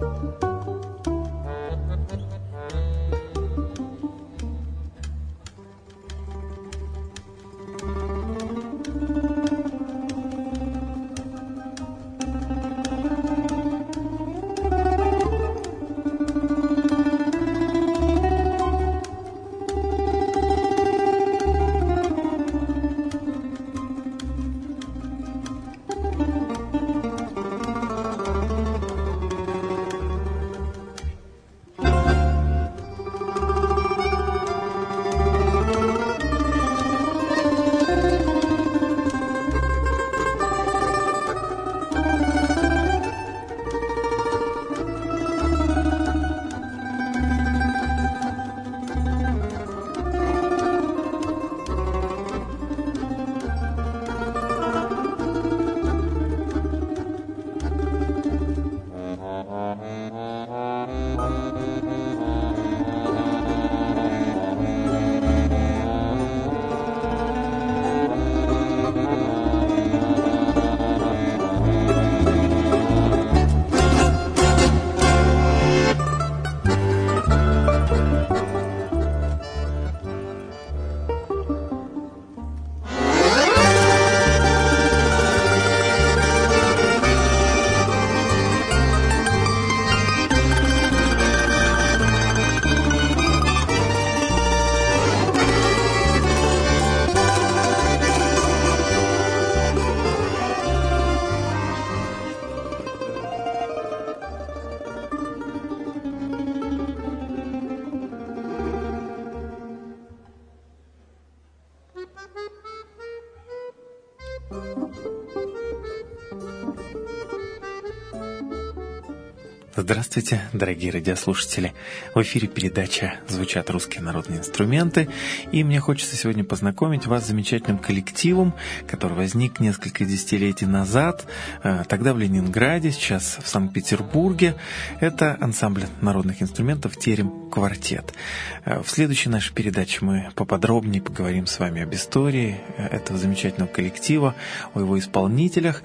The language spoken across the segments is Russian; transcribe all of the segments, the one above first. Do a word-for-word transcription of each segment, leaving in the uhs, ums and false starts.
Здравствуйте, дорогие радиослушатели! В эфире передача «Звучат русские народные инструменты», и мне хочется сегодня познакомить вас с замечательным коллективом, который возник несколько десятилетий назад, тогда в Ленинграде, сейчас в Санкт-Петербурге. Это ансамбль народных инструментов «Терем Квартет». В следующей нашей передаче мы поподробнее поговорим с вами об истории этого замечательного коллектива, о его исполнителях,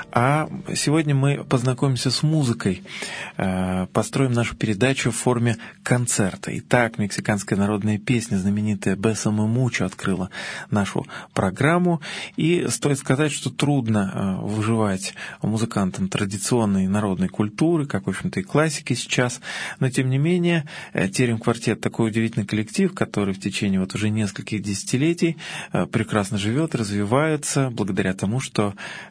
а сегодня мы познакомимся с музыкой, построим нашу передачу в форме концерта. Итак, мексиканская народная песня, знаменитая «Бесаме Мучо», открыла нашу программу. И стоит сказать, что трудно выживать музыкантам традиционной народной культуры, как, в общем-то, и классики сейчас. Но, тем не менее, «Терем Квартет» — такой удивительный коллектив, который в течение вот уже нескольких десятилетий прекрасно живет, развивается, благодаря тому, что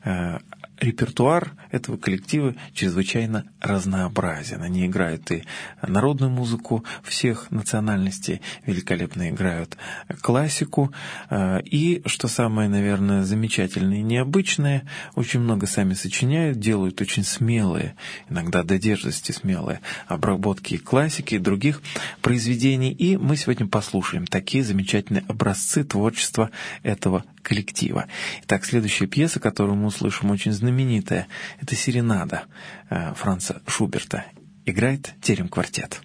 репертуар этого коллектива чрезвычайно разнообразен. Они играют и народную музыку всех национальностей, великолепно играют классику. И, что самое, наверное, замечательное и необычное, очень много сами сочиняют, делают очень смелые, иногда до дерзости смелые обработки классики и других произведений. И мы сегодня послушаем такие замечательные образцы творчества этого коллектива. Итак, следующая пьеса, которую мы услышим, очень знаменитая. Это «Серенада» Франца Шуберта. Играет «Терем Квартет».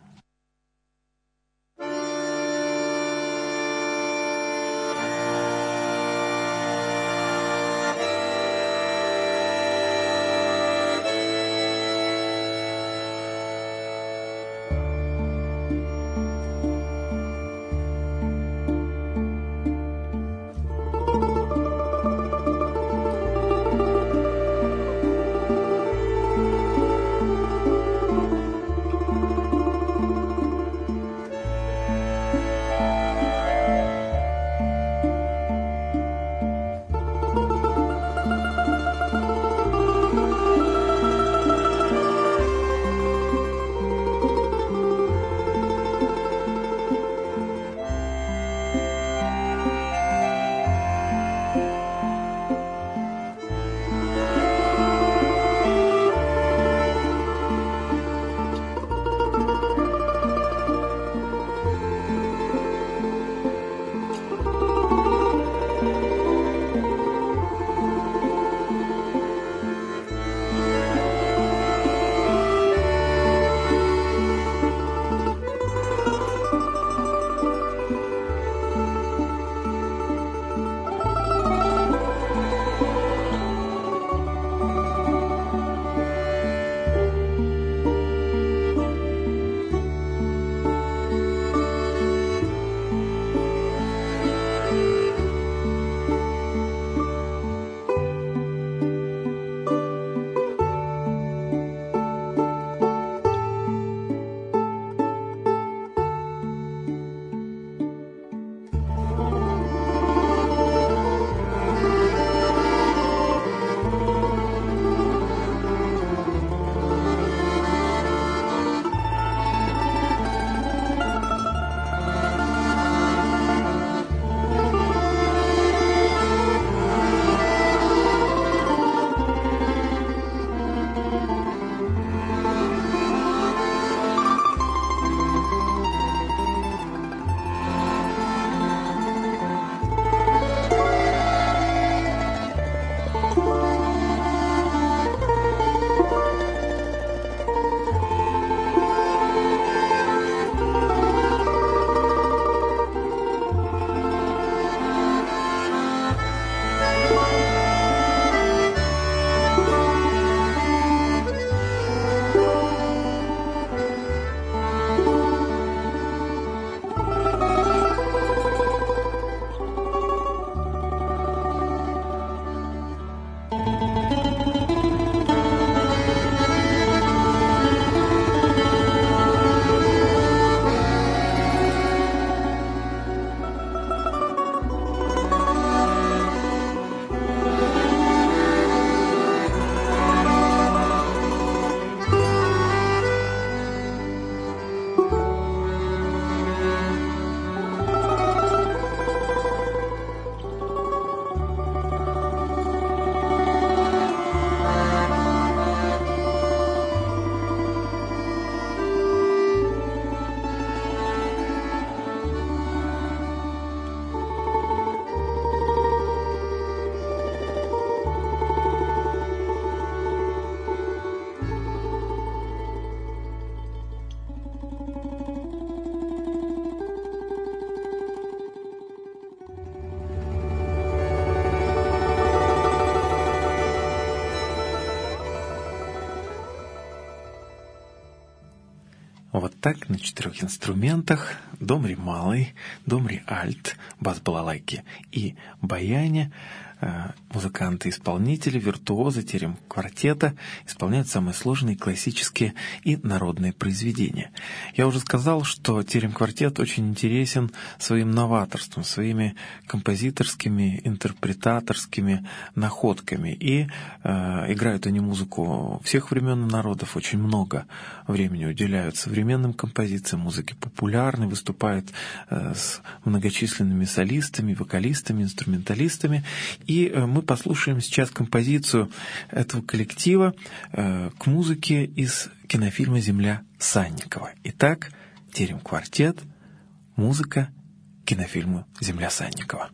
Вот так на четырех инструментах: домре малый, домре альт, бас-балалайке и баяне музыканты-исполнители, виртуозы терем-квартета исполняют самые сложные классические и народные произведения. Я уже сказал, что терем-квартет очень интересен своим новаторством, своими композиторскими, интерпретаторскими находками. И э, играют они музыку всех времен и народов, очень много времени уделяют современным композициям, музыке популярной, выступают э, с многочисленными солистами, вокалистами, инструменталистами. И мы послушаем сейчас композицию этого коллектива э, к музыке из кинофильма «Земля» Санникова. Итак, терем-квартет, музыка к кинофильму «Земля» Санникова.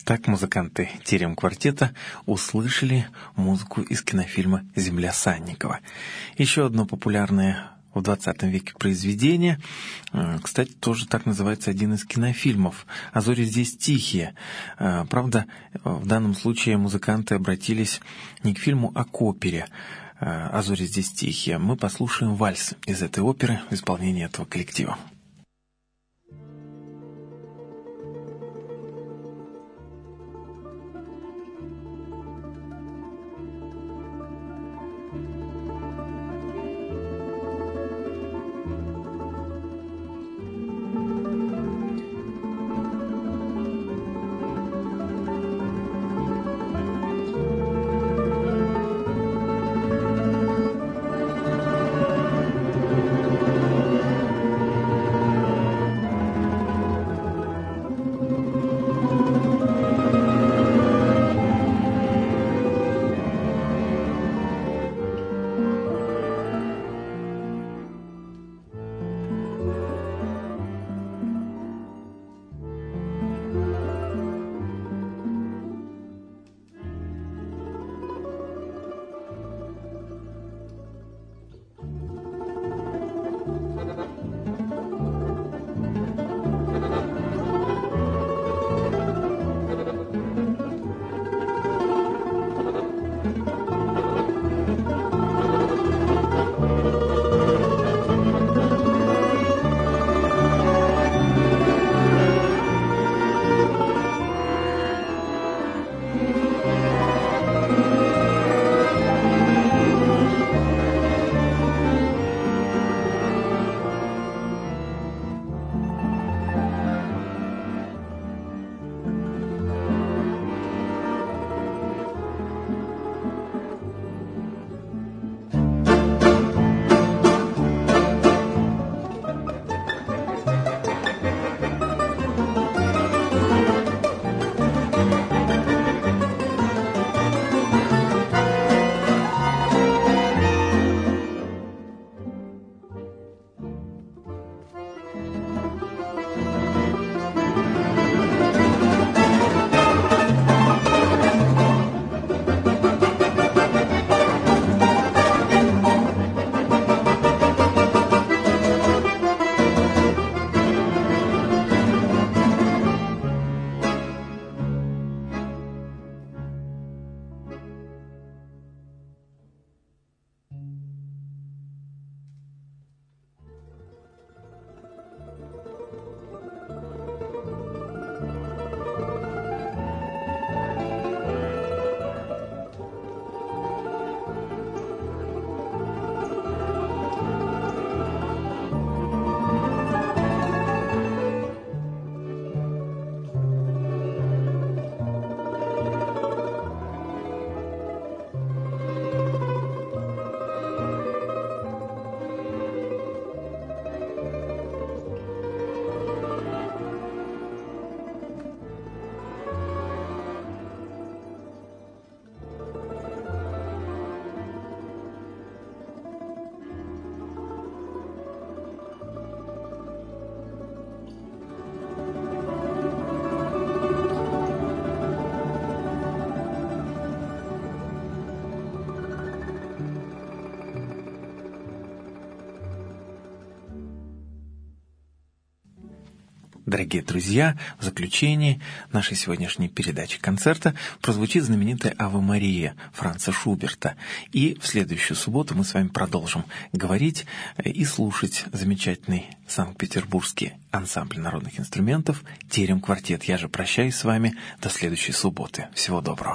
Так музыканты «Терем квартета» услышали музыку из кинофильма «Земля Санникова». Еще одно популярное в двадцатом веке произведение, кстати, тоже так называется один из кинофильмов «А зори здесь тихие». Правда, в данном случае музыканты обратились не к фильму, а к опере «А зори здесь тихие». Мы послушаем вальс из этой оперы в исполнении этого коллектива. Дорогие друзья, в заключении нашей сегодняшней передачи концерта прозвучит знаменитая «Аве Мария» Франца Шуберта. И в следующую субботу мы с вами продолжим говорить и слушать замечательный санкт-петербургский ансамбль народных инструментов «Терем квартет». Я же прощаюсь с вами до следующей субботы. Всего доброго.